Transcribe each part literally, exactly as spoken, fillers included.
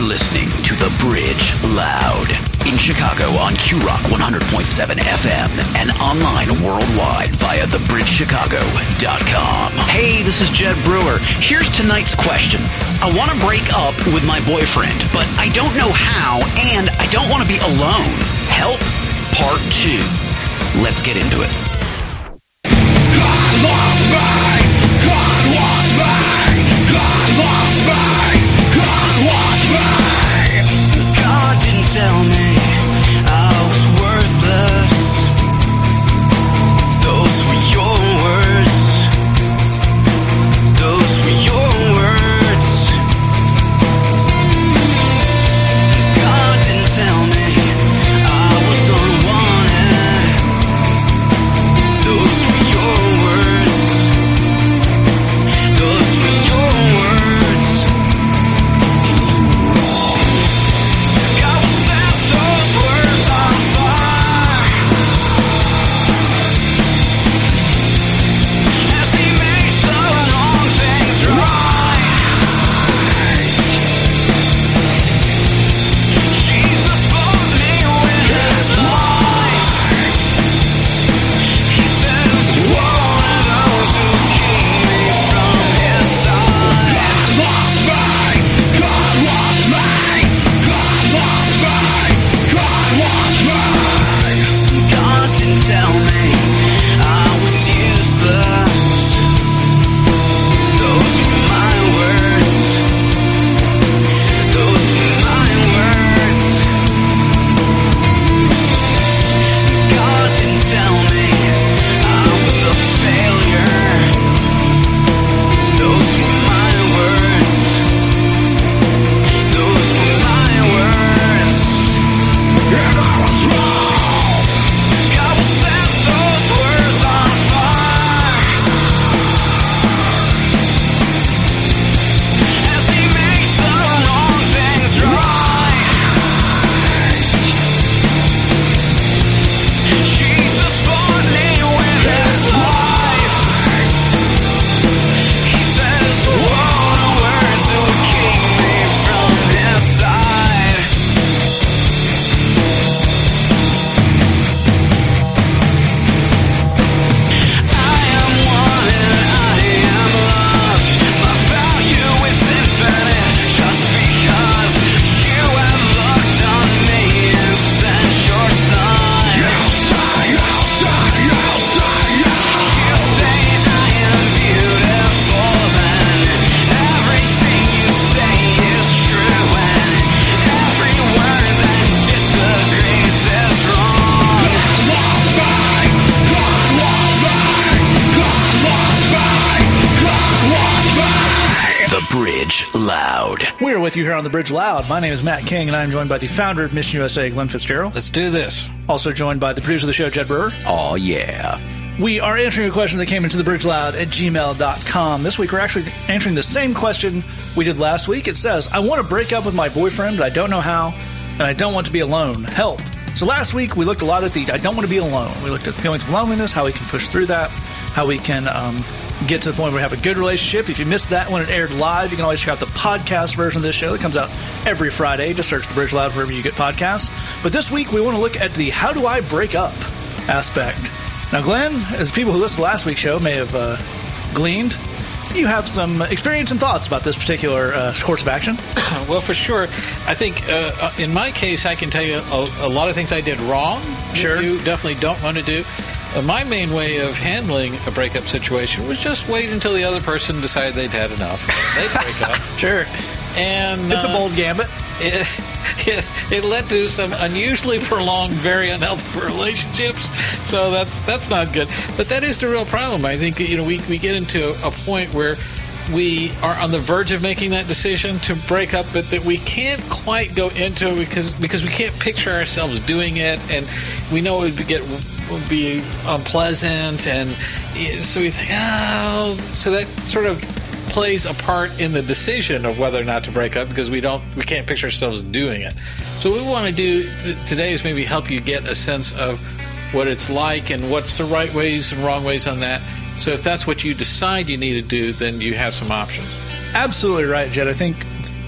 listening to The Bridge Loud in Chicago on Q Rock one hundred point seven F M and online worldwide via the bridge chicago dot com. Hey, this is Jed Brewer. Here's tonight's question. I want to break up with my boyfriend, but I don't know how, and I don't want to be alone. Help, part two. Let's get into it. God loves me! God wants me! God loves me! God wants me! God didn't tell me I was worthless. Those were your words. Those were your words. God didn't tell me I was unwanted. Those were your words. Those were your words. God will set those words on fire as He makes the wrong things right. Jesus bought me with His life. He says, "Woe to those who keep me from His side." God loves me. God wants me. God loves me. God wants me. God didn't tell me I was useless. Those were my words. Those were my words. God didn't tell me I was a failure. Those were my words. Those were my words. And I was wrong. God will set those words on fire as He makes the wrong things right. Jesus bought me with His life. He says, "Woe to words that will keep me from His side." I am wanted, I am loved. My value is infinite just because you have looked on me and sent your Son. You say, you say, you say, you say I am beautiful, and everything you say is true, and every word that disagrees is wrong. God loves me. God wants me. God loves me. God wants me. The Bridge Loud. We are with you here on The Bridge Loud. My name is Matt King, and I'm joined by the founder of Mission U S A, Glenn Fitzgerald. Let's do this. Also joined by the producer of the show, Jed Brewer. Oh, yeah. We are answering a question that came into the bridge loud at gmail dot com. This week we're actually answering the same question we did last week. It says, I want to break up with my boyfriend, but I don't know how, and I don't want to be alone. Help. So last week we looked a lot at the I don't want to be alone. We looked at the feelings of loneliness, how we can push through that, how we can um, get to the point where we have a good relationship. If you missed that when it aired live, you can always check out the podcast version of this show that comes out every Friday. Just search The Bridge Loud wherever you get podcasts. But this week we want to look at the how do I break up aspect. Now, Glenn, as people who listened to last week's show may have uh, gleaned, you have some experience and thoughts about this particular uh, course of action. Well, for sure. I think uh, in my case, I can tell you a, a lot of things I did wrong. Sure. That you definitely don't want to do. Uh, my main way of handling a breakup situation was just wait until the other person decided they'd had enough. They'd break up. Sure. And It's uh, a bold gambit. It, it, it led to some unusually prolonged, very unhealthy relationships. So that's that's not good. But that is the real problem. I think, you know, we, we get into a point where we are on the verge of making that decision to break up, but that we can't quite go into it because because we can't picture ourselves doing it, and we know it would get would be unpleasant, and so we think, oh, so that sort of plays a part in the decision of whether or not to break up because we don't we can't picture ourselves doing it. So what we want to do th- today is maybe help you get a sense of what it's like and what's the right ways and wrong ways on that. So if that's what you decide you need to do, then you have some options. Absolutely right, Jed. I think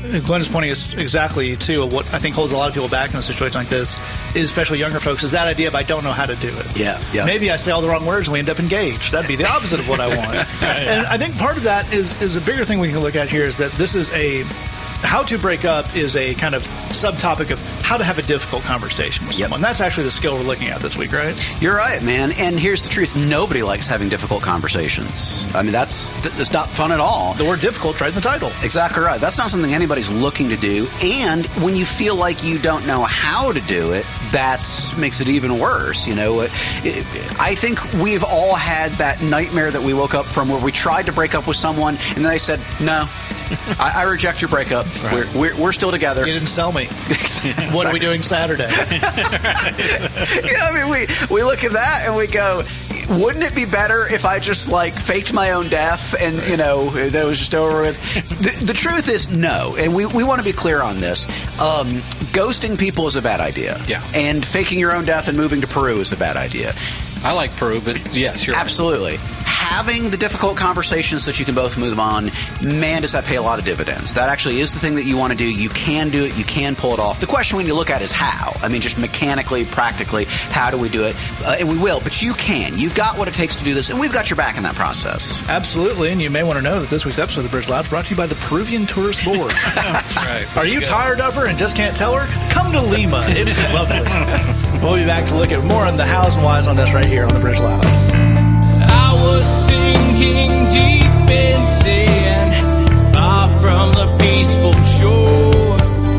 Glenn is pointing us exactly to what I think holds a lot of people back in a situation like this, is especially younger folks, is that idea of I don't know how to do it. Yeah, yeah. Maybe I say all the wrong words and we end up engaged. That'd be the opposite of what I want. And I think part of that is, is a bigger thing we can look at here is that this is a... How to break up is a kind of subtopic of how to have a difficult conversation with Yep. someone. That's actually the skill we're looking at this week, right? You're right, man. And here's the truth. Nobody likes having difficult conversations. I mean, that's that's not fun at all. The word difficult, right in the title. Exactly right. That's not something anybody's looking to do. And when you feel like you don't know how to do it, that makes it even worse. You know, it, it, I think we've all had that nightmare that we woke up from where we tried to break up with someone and they said, no, I, I reject your breakup. Right. We're, we're, we're still together. You didn't sell me. What are we doing Saturday? Yeah, I mean, we, we look at that and we go, wouldn't it be better if I just, like, faked my own death and, you know, that it was just over with? The, the truth is no. And we, we want to be clear on this. Um, ghosting people is a bad idea. Yeah. And faking your own death and moving to Peru is a bad idea. I like Peru, but yes, you're Absolutely. Having the difficult conversations so that you can both move on, man, does that pay a lot of dividends. That actually is the thing that you want to do. You can do it. You can pull it off. The question we need to look at is how. I mean, just mechanically, practically, how do we do it? Uh, and we will, but you can. You've got what it takes to do this, and we've got your back in that process. Absolutely, and you may want to know that this week's episode of the Bridge Loud is brought to you by the Peruvian Tourist Board. That's right. Are you tired of her and just can't tell her? Come to Lima. It's lovely. We'll be back to look at more on the hows and whys on this right here on the Bridge Loud. I was sinking deep in sin, far from the peaceful shore,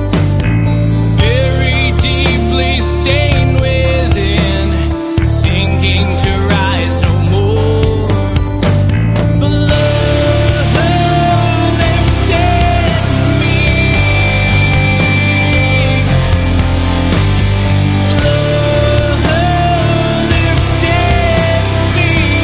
very deeply stained within, sinking to rise no more. But love lifted me. Love lifted me.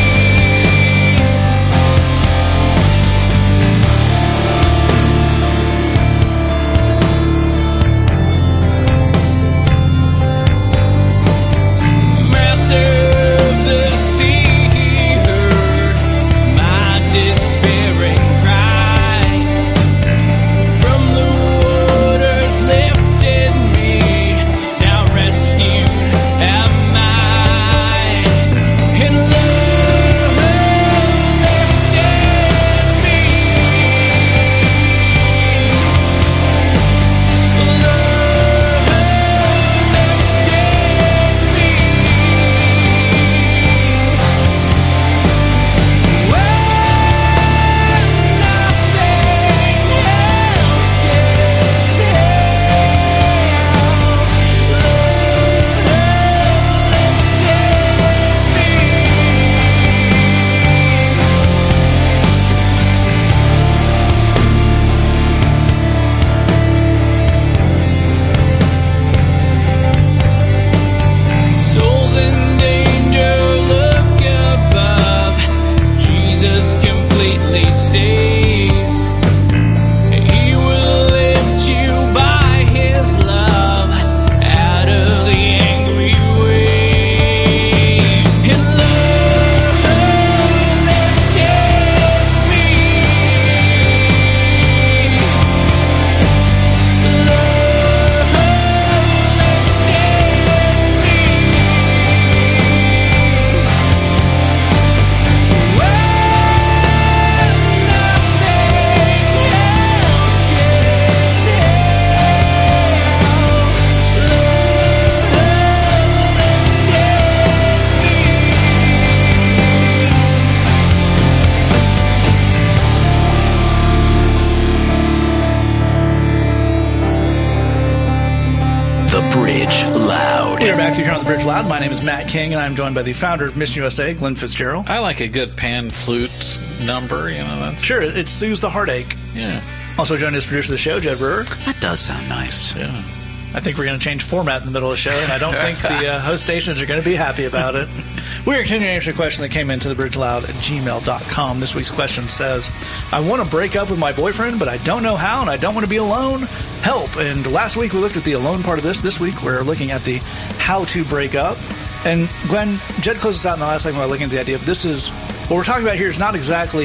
Bridge Loud. We are back here on the Bridge Loud. My name is Matt King, and I'm joined by the founder of Mission U S A, Glenn Fitzgerald. I like a good pan flute number, you know. That's Sure, it soothes the heartache. yeah, Also joined as producer of the show, Jed Brewer. That does sound nice. yeah. I think we're going to change format in the middle of the show, and I don't think the uh, host stations are going to be happy about it. We are continuing to answer a question that came into the bridge loud at gmail dot com. This week's question says, I want to break up with my boyfriend, but I don't know how, and I don't want to be alone. Help. And last week we looked at the alone part of this. This week we're looking at the how to break up. And Glenn, Jed closed us out in the last segment by looking at the idea of this is, what we're talking about here is not exactly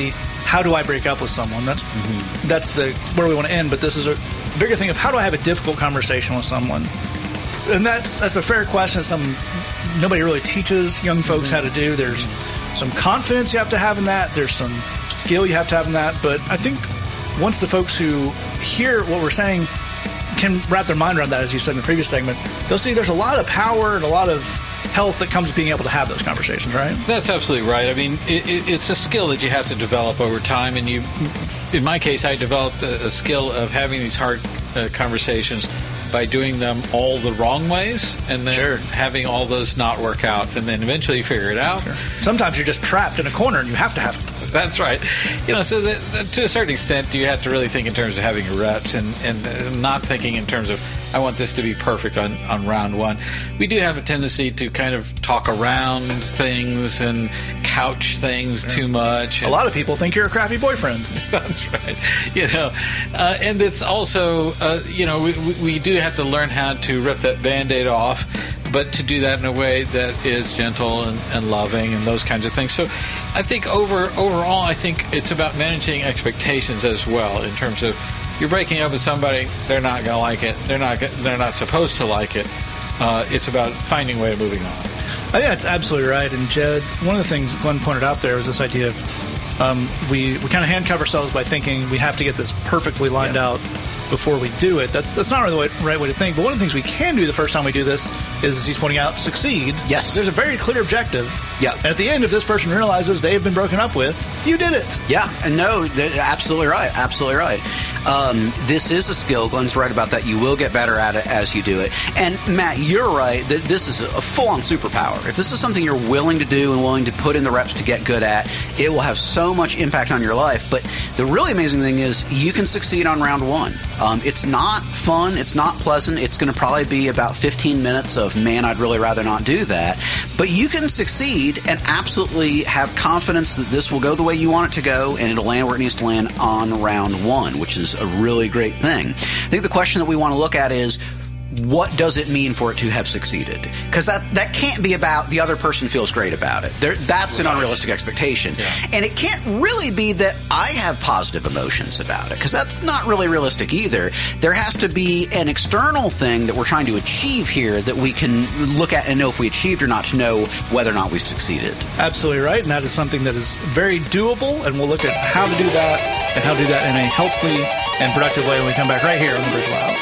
how do I break up with someone? That's mm-hmm. that's the where we want to end. But this is a bigger thing of how do I have a difficult conversation with someone? And that's that's a fair question. It's something nobody really teaches young folks mm-hmm. how to do. There's some confidence you have to have in that. There's some skill you have to have in that. But I think once the folks who hear what we're saying can wrap their mind around that, as you said in the previous segment, they'll see there's a lot of power and a lot of health that comes with being able to have those conversations, right? That's absolutely right. I mean, it, it, it's a skill that you have to develop over time. And you, in my case, I developed a, a skill of having these hard uh, conversations by doing them all the wrong ways, and then sure. having all those not work out, and then eventually you figure it out. Sure. Sometimes you're just trapped in a corner and you have to have it. That's right. You know, so that, that to a certain extent, you have to really think in terms of having reps and, and not thinking in terms of, I want this to be perfect on, on round one. We do have a tendency to kind of talk around things and couch things yeah. too much. And a lot of people think you're a crappy boyfriend. That's right. You know, uh, and it's also, uh, you know, we, we do have to learn how to rip that Band-Aid off, but to do that in a way that is gentle and, and loving and those kinds of things. So I think over overall, I think it's about managing expectations as well, in terms of you're breaking up with somebody, they're not going to like it. They're not they're not supposed to like it. Uh, it's about finding a way of moving on. I think that's absolutely right. And Jed, one of the things Glenn pointed out there was this idea of um, we, we kind of handcuff ourselves by thinking we have to get this perfectly lined yeah. out before we do it. That's that's not really the way, right way to think. But one of the things we can do the first time we do this is, as he's pointing out, succeed. Yes. There's a very clear objective. Yeah. And at the end, if this person realizes they have been broken up with, you did it. Yeah. And no, absolutely right. Absolutely right. Um, this is a skill. Glenn's right about that. You will get better at it as you do it. And Matt, you're right that this is a full-on superpower. If this is something you're willing to do and willing to put in the reps to get good at, it will have so much impact on your life. But the really amazing thing is you can succeed on round one. Um, it's not fun. It's not pleasant. It's going to probably be about fifteen minutes of, man, I'd really rather not do that. But you can succeed and absolutely have confidence that this will go the way you want it to go, and it'll land where it needs to land on round one, which is a really great thing. I think the question that we want to look at is, what does it mean for it to have succeeded? Because that, that can't be about the other person feels great about it. There, that's right. An unrealistic expectation. Yeah. And it can't really be that I have positive emotions about it, because that's not really realistic either. There has to be an external thing that we're trying to achieve here that we can look at and know if we achieved or not, to know whether or not we've succeeded. Absolutely right. And that is something that is very doable. And we'll look at how to do that and how to do that in a healthy and productive way when we come back right here on the Bridge Loud.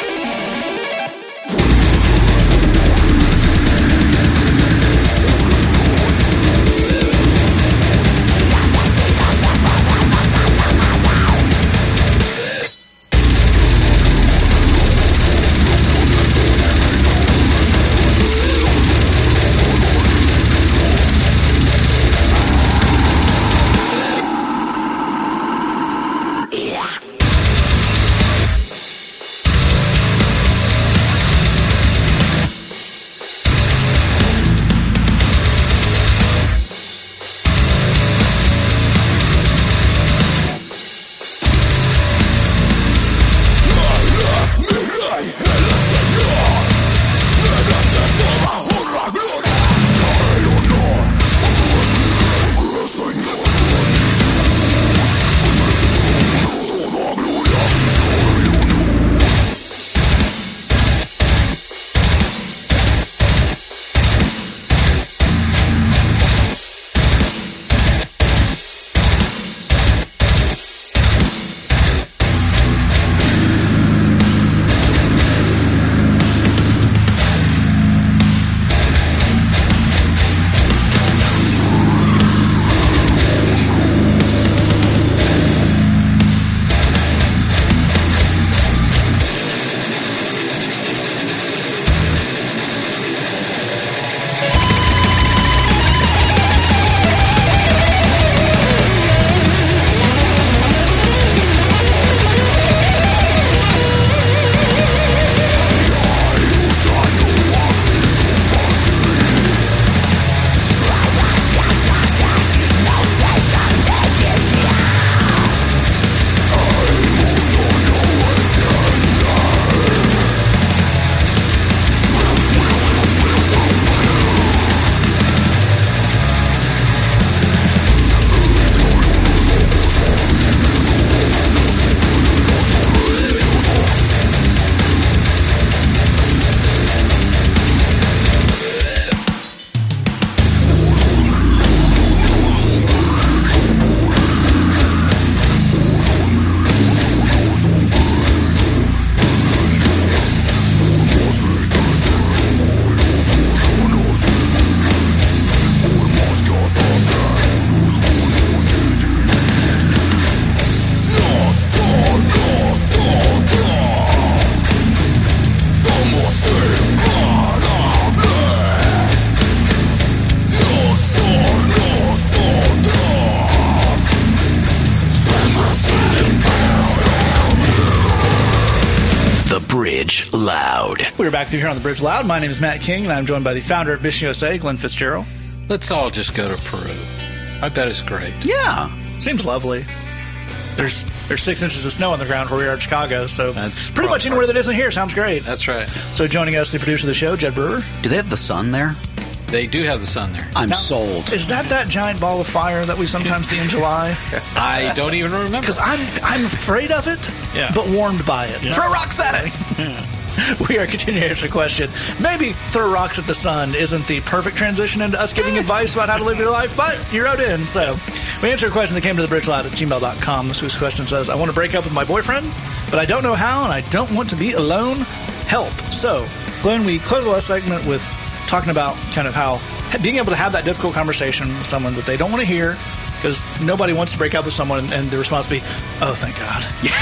Bridge Loud. We're back with you here on the Bridge Loud. My name is Matt King, and I'm joined by the founder of Mission U S A, Glenn Fitzgerald. Let's all just go to Peru. I bet it's great. Yeah. Seems lovely. There's there's six inches of snow on the ground where we are in Chicago, so That's pretty much proper. anywhere that isn't here sounds great. That's right. So joining us, the producer of the show, Jed Brewer. Do they have the sun there? They do have the sun there. I'm Now, sold. Is that that giant ball of fire that we sometimes see in July? I don't even remember. Because I'm I'm afraid of it, Yeah. but warmed by it. Throw rocks at it. We are continuing to answer the question. Maybe throw rocks at the sun isn't the perfect transition into us giving advice about how to live your life, but you wrote in. So we answered a question that came to the bridge loud at gmail dot com. This week's question says, I want to break up with my boyfriend, but I don't know how, and I don't want to be alone. Help. So, Glenn, we closed the last segment with talking about kind of how being able to have that difficult conversation with someone that they don't want to hear, because nobody wants to break up with someone and the response be, oh, thank God.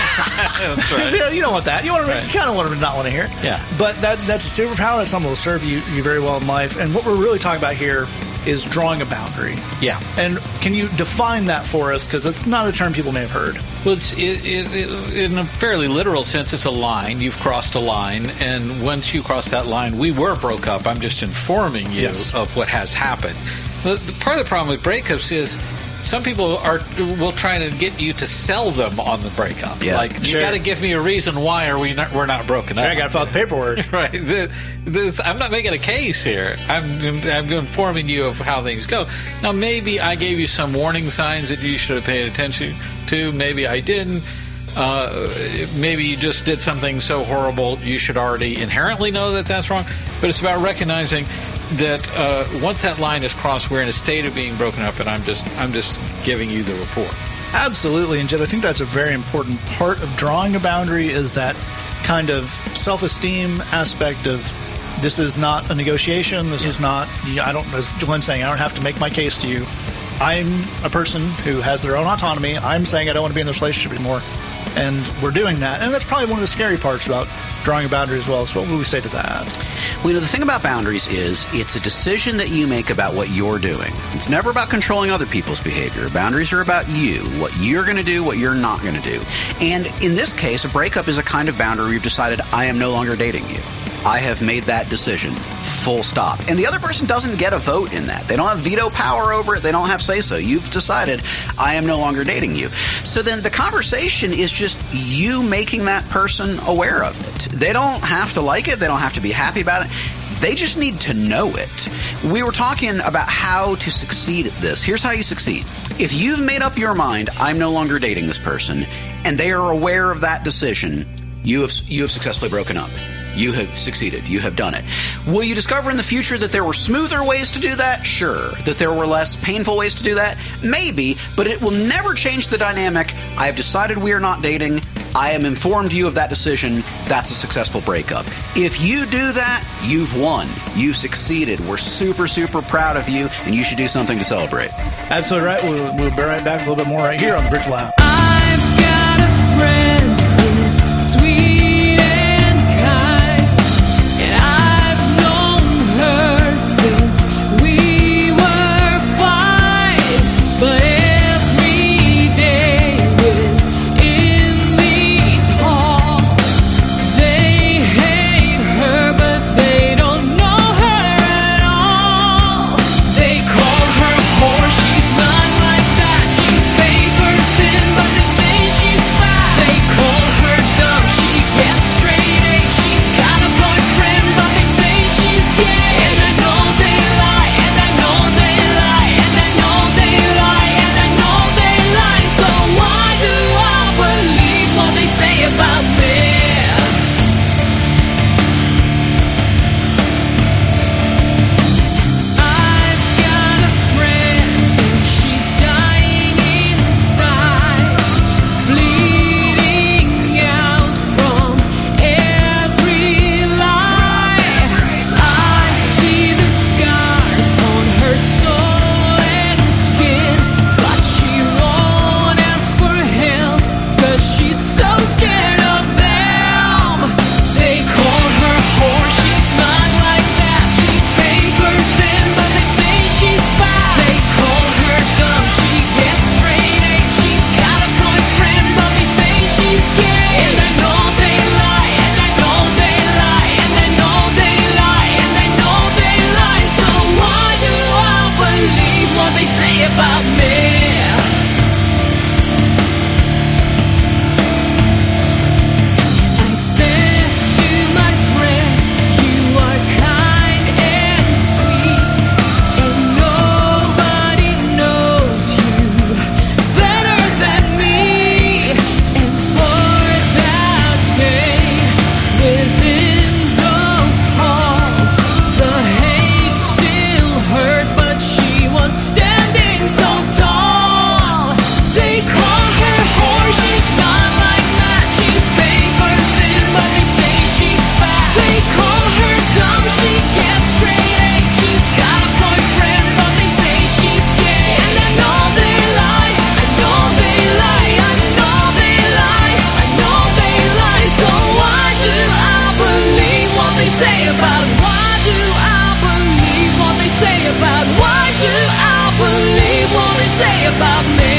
That's right. You know, you don't want that. You want to, Right. you kind of want them to not want to hear it. Yeah. But that that's a superpower. That's something that will serve you, you very well in life. And what we're really talking about here is drawing a boundary. Yeah. And can you define that for us? Because it's not a term people may have heard. Well, it's, it, it, it, in a fairly literal sense, it's a line. You've crossed a line, and once you cross that line, we were broke up. I'm just informing you Yes. of what has happened. The, the part of the problem with breakups is some people are will try to get you to sell them on the breakup. Yeah. Like, you Sure. got to give me a reason why are we not, we're not broken up. I got to fill out the paperwork. Right. The, the, I'm not making a case here. I'm, I'm informing you of how things go. Now, maybe I gave you some warning signs that you should have paid attention to. Maybe I didn't. Uh, maybe you just did something so horrible you should already inherently know that that's wrong. But it's about recognizing that uh, once that line is crossed, we're in a state of being broken up, and I'm just I'm just giving you the report. Absolutely. And Jed, I think that's a very important part of drawing a boundary is that kind of self-esteem aspect of this is not a negotiation. This is not, I don't, as Glenn's saying, I don't have to make my case to you. I'm a person who has their own autonomy. I'm saying I don't want to be in this relationship anymore. And we're doing that. And that's probably one of the scary parts about drawing a boundary as well. So what would we say to that? Well, you know, the thing about boundaries is it's a decision that you make about what you're doing. It's never about controlling other people's behavior. Boundaries are about you, what you're going to do, what you're not going to do. And in this case, a breakup is a kind of boundary where you've decided, I am no longer dating you. I have made that decision. Full stop. And the other person doesn't get a vote in that. They don't have veto power over it. They don't have say-so. You've decided, I am no longer dating you. So then the conversation is just you making that person aware of it. They don't have to like it. They don't have to be happy about it. They just need to know it. We were talking about how to succeed at this. Here's how you succeed. If you've made up your mind, I'm no longer dating this person, and they are aware of that decision, you have you have successfully broken up. You have succeeded. You have done it. Will you discover in the future that there were smoother ways to do that? Sure. That there were less painful ways to do that? Maybe. But it will never change the dynamic. I have decided we are not dating. I am informed you of that decision. That's a successful breakup. If you do that, you've won. You succeeded. We're super, super proud of you, and you should do something to celebrate. Absolutely right. We'll, we'll be right back with a little bit more right here on the Bridge Loud. I've got a friend who's sweet and kind, and I've known her since we were five. But every day within these halls, they hate her, but they don't know her at all. They call her whore. She's not like that. She's paper thin, but say about why do I believe what they say about why do I believe what they say about me?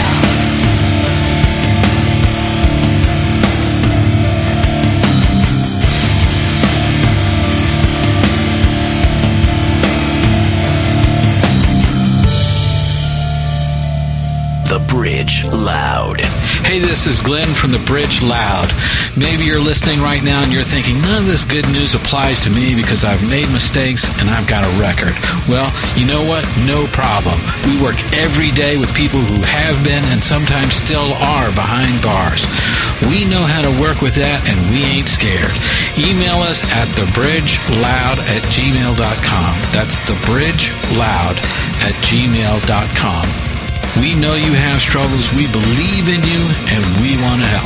The Bridge Loud. Hey, this is Glenn from The Bridge Loud. Maybe you're listening right now and you're thinking, none of this good news applies to me because I've made mistakes and I've got a record. Well, you know what? No problem. We work every day with people who have been and sometimes still are behind bars. We know how to work with that and we ain't scared. Email us at thebridgeloud at gmail dot com. That's thebridgeloud at gmail dot com. We know you have struggles, we believe in you, and we want to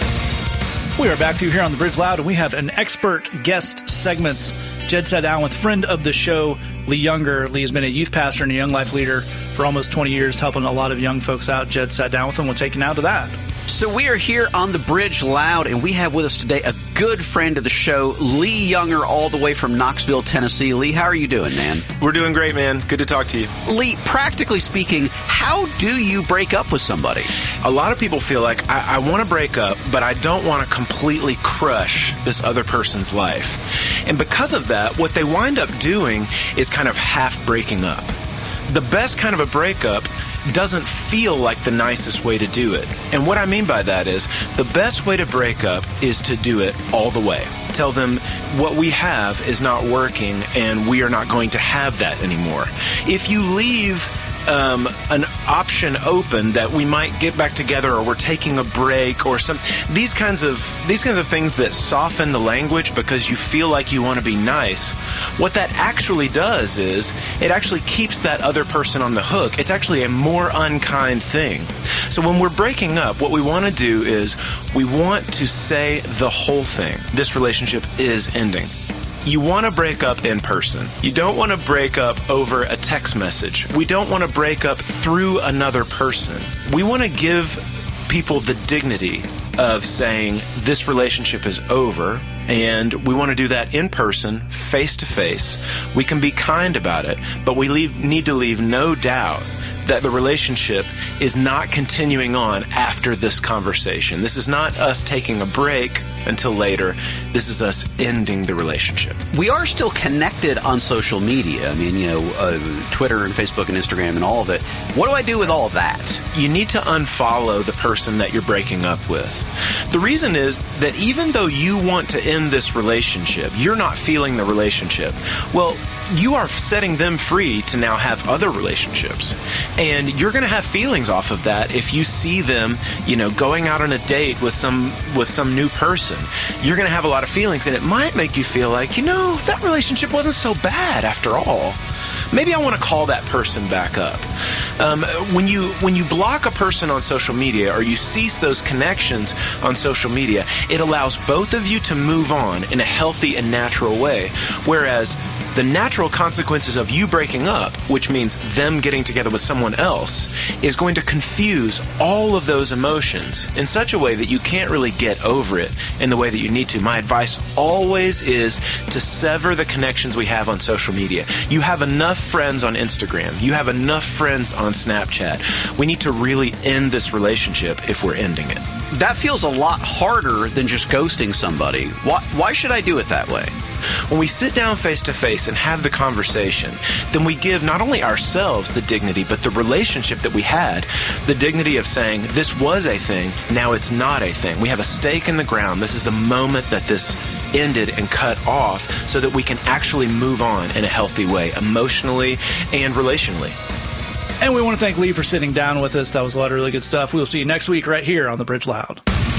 help. We are back to you here on The Bridge Loud, and we have an expert guest segment. Jed sat down with friend of the show, Lee Younger. Lee has been a youth pastor and a young life leader for almost twenty years, helping a lot of young folks out. Jed sat down with him. We'll take you now to that. So we are here on The Bridge Loud, and we have with us today a good friend of the show, Lee Younger, all the way from Knoxville, Tennessee. Lee, how are you doing, man? We're doing great, man. Good to talk to you. Lee, practically speaking, how do you break up with somebody? A lot of people feel like, I, I want to break up, but I don't want to completely crush this other person's life. And because of that, what they wind up doing is kind of half breaking up. The best kind of a breakup doesn't feel like the nicest way to do it. And what I mean by that is, the best way to break up is to do it all the way. Tell them what we have is not working and we are not going to have that anymore. If you leave um, an option open that we might get back together, or we're taking a break, or some these kinds of these kinds of things that soften the language because you feel like you want to be nice, what that actually does is it actually keeps that other person on the hook. It's actually a more unkind thing. So when we're breaking up, what we want to do is we want to say the whole thing. This relationship is ending. You want to break up in person. You don't want to break up over a text message. We don't want to break up through another person. We want to give people the dignity of saying this relationship is over, and we want to do that in person, face to face. We can be kind about it, but we leave, need to leave no doubt that the relationship is not continuing on after this conversation. This is not us taking a break until later. This is us ending the relationship. We are still connected on social media. I mean, you know, uh, Twitter and Facebook and Instagram and all of it. What do I do with all of that? You need to unfollow the person that you're breaking up with. The reason is that even though you want to end this relationship, you're not feeling the relationship. Well, you are setting them free to now have other relationships. And you're going to have feelings off of that if you see them, you know, going out on a date with some with some new person. You're going to have a lot of feelings, and it might make you feel like, you know, that relationship wasn't so bad after all. Maybe I want to call that person back up. Um, when you when you block a person on social media, or you cease those connections on social media, it allows both of you to move on in a healthy and natural way. Whereas the natural consequences of you breaking up, which means them getting together with someone else, is going to confuse all of those emotions in such a way that you can't really get over it in the way that you need to. My advice always is to sever the connections we have on social media. You have enough friends on Instagram. You have enough friends on Snapchat. We need to really end this relationship if we're ending it. That feels a lot harder than just ghosting somebody. Why, why should I do it that way? When we sit down face to face and have the conversation, then we give not only ourselves the dignity, but the relationship that we had, the dignity of saying, this was a thing, now it's not a thing. We have a stake in the ground. This is the moment that this ended and cut off, so that we can actually move on in a healthy way, emotionally and relationally. And we want to thank Lee for sitting down with us. That was a lot of really good stuff. We'll see you next week right here on The Bridge Loud.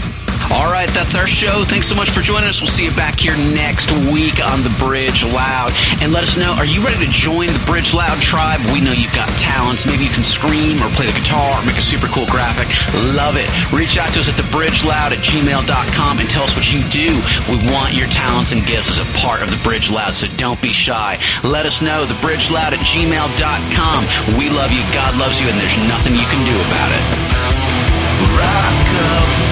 All right, that's our show. Thanks so much for joining us. We'll see you back here next week on The Bridge Loud. And let us know, are you ready to join the Bridge Loud tribe? We know you've got talents. Maybe you can scream or play the guitar or make a super cool graphic. Love it. Reach out to us at thebridgeloud at gmail dot com and tell us what you do. We want your talents and gifts as a part of The Bridge Loud, so don't be shy. Let us know, thebridgeloud at gmail dot com. We love you, God loves you, and there's nothing you can do about it. Rock up.